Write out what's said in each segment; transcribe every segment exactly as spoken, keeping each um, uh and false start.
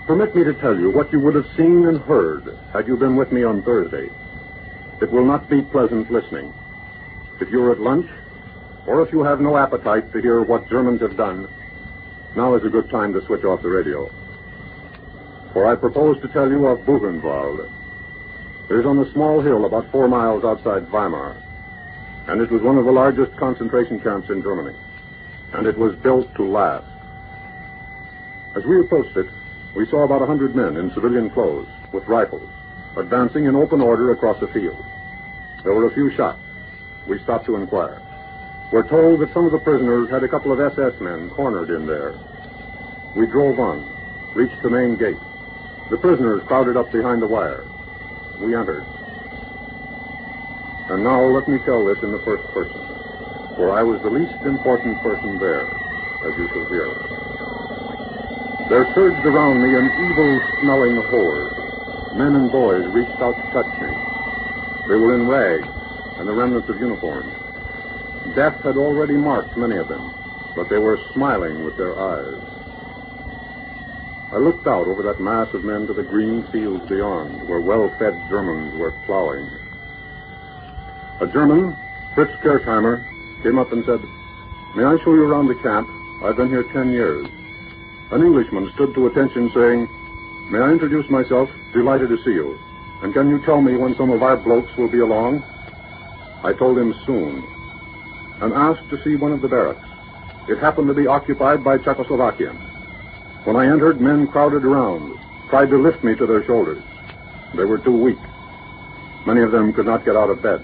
Permit me to tell you what you would have seen and heard had you been with me on Thursday. It will not be pleasant listening. If you're at lunch, or if you have no appetite to hear what Germans have done, now is a good time to switch off the radio. For I propose to tell you of Buchenwald. It is on a small hill about four miles outside Weimar, and it was one of the largest concentration camps in Germany, and it was built to last. As we approached it, we saw about a hundred men in civilian clothes with rifles advancing in open order across the field. There were a few shots. We stopped to inquire. We're told that some of the prisoners had a couple of S S men cornered in there. We drove on, reached the main gate. The prisoners crowded up behind the wire. We entered. And now let me tell this in the first person, for I was the least important person there, as you shall hear. There surged around me an evil-smelling horde. Men and boys reached out to touch me. They were in rags and the remnants of uniforms. Death had already marked many of them, but they were smiling with their eyes. I looked out over that mass of men to the green fields beyond, where well-fed Germans were plowing. A German, Fritz Kersheimer, came up and said, "May I show you around the camp? I've been here ten years." An Englishman stood to attention saying, "May I introduce myself? Delighted to see you. And can you tell me when some of our blokes will be along?" I told him soon, and asked to see one of the barracks. It happened to be occupied by Czechoslovakians. When I entered, men crowded around, tried to lift me to their shoulders. They were too weak. Many of them could not get out of bed.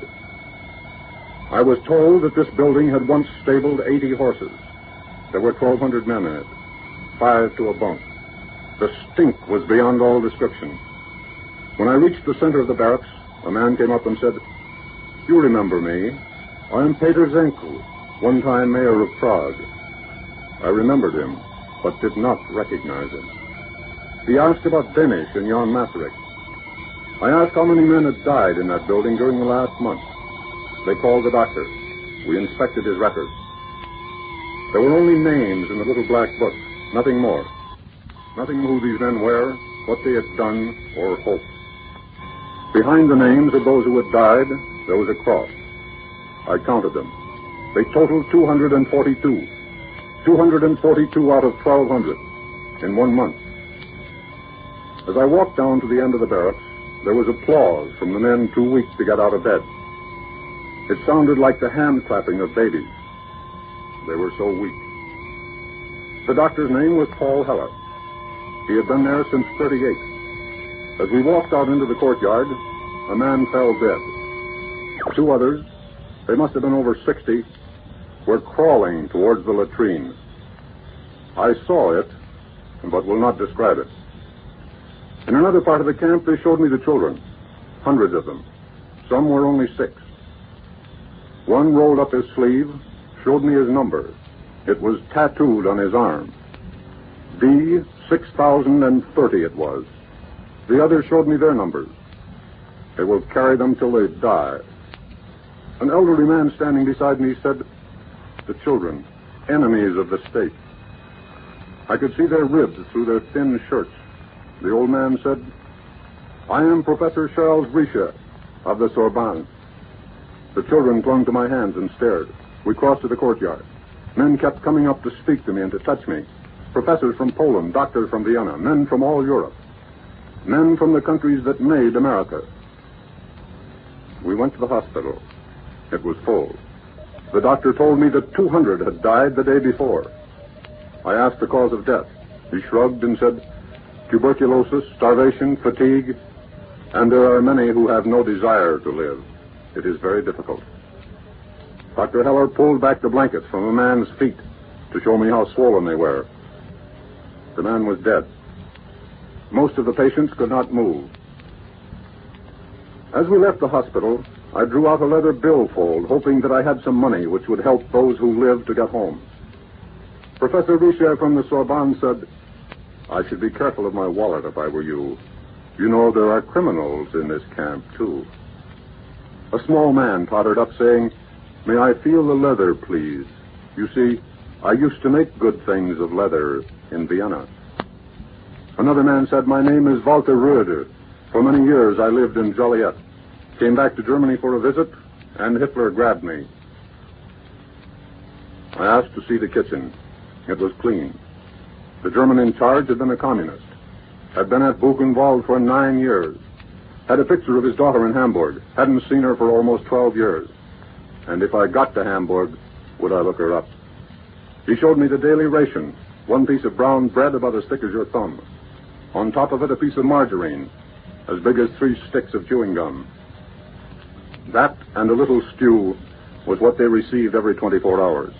I was told that this building had once stabled eighty horses. There were twelve hundred men in it, five to a bunk. The stink was beyond all description. When I reached the center of the barracks, a man came up and said, "You remember me. I am Peter Zenkel, one-time mayor of Prague." I remembered him, but did not recognize him. He asked about Danish and Jan Masaryk. I asked how many men had died in that building during the last month. They called the doctor. We inspected his records. There were only names in the little black book, nothing more. Nothing who these men were, what they had done, or hoped. Behind the names of those who had died, there was a cross. I counted them. They totaled two hundred forty-two. two hundred forty-two out of twelve hundred in one month. As I walked down to the end of the barracks, there was applause from the men too weak to get out of bed. It sounded like the hand-clapping of babies. They were so weak. The doctor's name was Paul Heller. He had been there since thirty-eight. As we walked out into the courtyard, a man fell dead. Two others, they must have been over sixty, were crawling towards the latrine. I saw it, but will not describe it. In another part of the camp, they showed me the children, hundreds of them. Some were only six. One rolled up his sleeve, showed me his number. It was tattooed on his arm. B six thousand thirty it was. The others showed me their numbers. They will carry them till they die. An elderly man standing beside me said, "The children, enemies of the state." I could see their ribs through their thin shirts. The old man said, "I am Professor Charles Richet of the Sorbonne." The children clung to my hands and stared. We crossed to the courtyard. Men kept coming up to speak to me and to touch me. Professors from Poland, doctors from Vienna, men from all Europe. Men from the countries that made America. We went to the hospital. It was full. The doctor told me that two hundred had died the day before. I asked the cause of death. He shrugged and said, "Tuberculosis, starvation, fatigue, and there are many who have no desire to live. It is very difficult." Doctor Heller pulled back the blankets from a man's feet to show me how swollen they were. The man was dead. Most of the patients could not move. As we left the hospital, I drew out a leather billfold, hoping that I had some money which would help those who lived to get home. Professor Richet from the Sorbonne said, "I should be careful of my wallet if I were you. You know there are criminals in this camp, too." A small man tottered up saying, "May I feel the leather, please? You see, I used to make good things of leather in Vienna." Another man said, my name is Walter Röder. For many years I lived in Joliet. Came back to Germany for a visit, and Hitler grabbed me. I asked to see the kitchen. It was clean. The German in charge had been a communist. Had been at Buchenwald for nine years. Had a picture of his daughter in Hamburg. Hadn't seen her for almost twelve years. And if I got to Hamburg, would I look her up? He showed me the daily ration. One piece of brown bread about as thick as your thumb. On top of it, a piece of margarine, as big as three sticks of chewing gum. That and a little stew was what they received every twenty-four hours.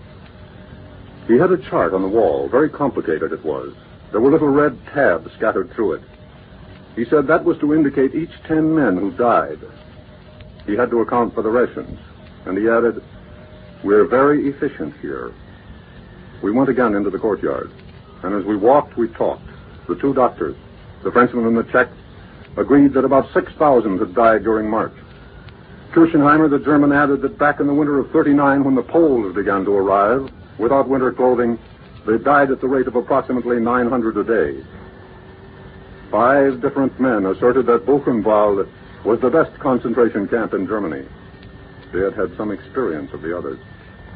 He had a chart on the wall. Very complicated it was. There were little red tabs scattered through it. He said that was to indicate each ten men who died. He had to account for the rations. And he added, we're very efficient here. We went again into the courtyard. And as we walked, we talked. The two doctors, the Frenchman and the Czech, agreed that about six thousand had died during March. Kirchenheimer, the German, added that back in the winter of thirty-nine, when the Poles began to arrive, without winter clothing, they died at the rate of approximately nine hundred a day. Five different men asserted that Buchenwald was the best concentration camp in Germany. They had had some experience of the others.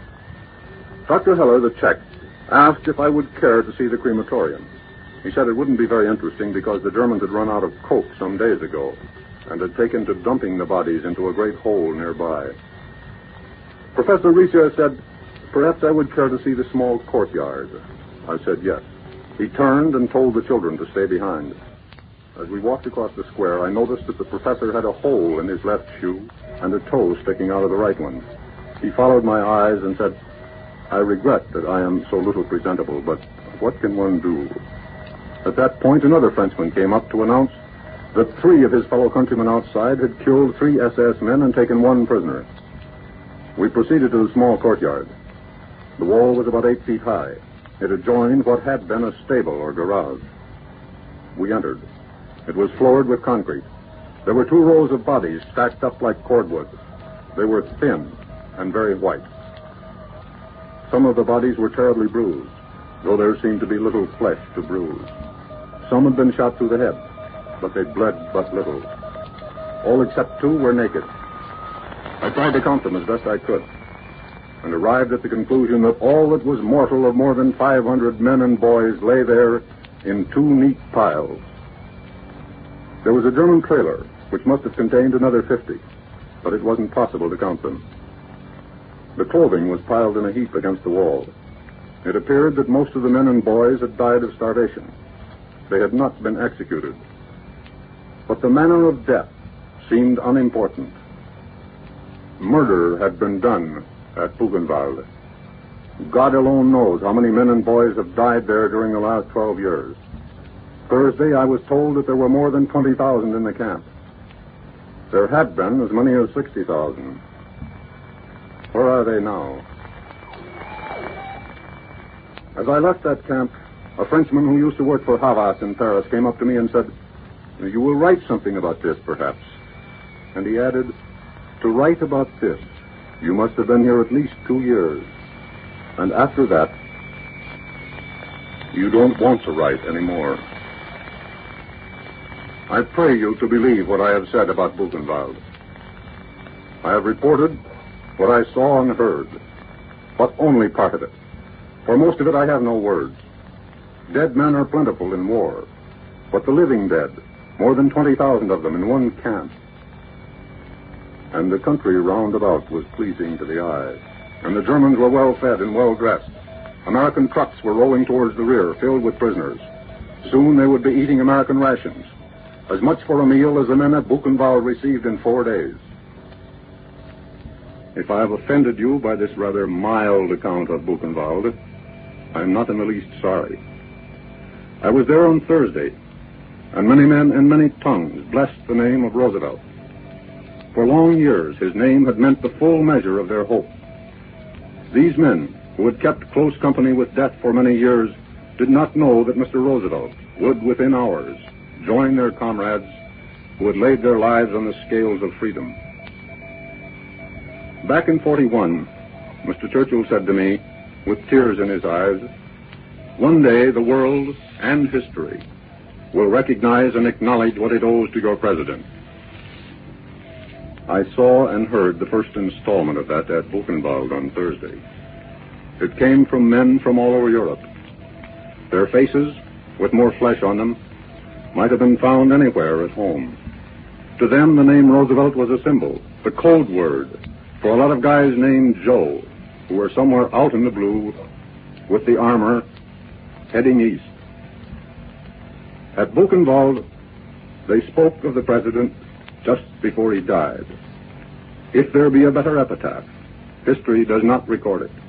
Doctor Heller, the Czech, asked if I would care to see the crematorium. He said it wouldn't be very interesting because the Germans had run out of coke some days ago and had taken to dumping the bodies into a great hole nearby. Professor Riesier said, perhaps I would care to see the small courtyard. I said yes. He turned and told the children to stay behind. As we walked across the square, I noticed that the professor had a hole in his left shoe and a toe sticking out of the right one. He followed my eyes and said, I regret that I am so little presentable, but what can one do? At that point, another Frenchman came up to announce that three of his fellow countrymen outside had killed three S S men and taken one prisoner. We proceeded to the small courtyard. The wall was about eight feet high. It adjoined what had been a stable or garage. We entered. It was floored with concrete. There were two rows of bodies stacked up like cordwood. They were thin and very white. Some of the bodies were terribly bruised, though there seemed to be little flesh to bruise. Some had been shot through the head, but they bled but little. All except two were naked. I tried to count them as best I could, and arrived at the conclusion that all that was mortal of more than five hundred men and boys lay there in two neat piles. There was a German trailer, which must have contained another fifty, but it wasn't possible to count them. The clothing was piled in a heap against the wall. It appeared that most of the men and boys had died of starvation. They had not been executed. But the manner of death seemed unimportant. Murder had been done at Buchenwald. God alone knows how many men and boys have died there during the last twelve years. Thursday, I was told that there were more than twenty thousand in the camp. There had been as many as sixty thousand. Where are they now? As I left that camp, a Frenchman who used to work for Havas in Paris came up to me and said, you will write something about this, perhaps. And he added, to write about this, you must have been here at least two years. And after that, you don't want to write anymore. I pray you to believe what I have said about Buchenwald. I have reported what I saw and heard, but only part of it. For most of it, I have no words. Dead men are plentiful in war, but the living dead, more than twenty thousand of them in one camp. And the country round about was pleasing to the eye, and the Germans were well fed and well dressed. American trucks were rolling towards the rear, filled with prisoners. Soon they would be eating American rations, as much for a meal as the men at Buchenwald received in four days. If I have offended you by this rather mild account of Buchenwald, I am not in the least sorry. I was there on Thursday, and many men and many tongues blessed the name of Roosevelt. For long years, his name had meant the full measure of their hope. These men, who had kept close company with death for many years, did not know that Mister Roosevelt would, within hours, join their comrades who had laid their lives on the scales of freedom. Back in forty-one, Mister Churchill said to me, with tears in his eyes, one day the world and history will recognize and acknowledge what it owes to your president. I saw and heard the first installment of that at Buchenwald on Thursday. It came from men from all over Europe. Their faces, with more flesh on them, might have been found anywhere at home. To them, the name Roosevelt was a symbol, the code word for a lot of guys named Joe, who were somewhere out in the blue with the armor heading east. At Buchenwald, they spoke of the president just before he died. If there be a better epitaph, history does not record it.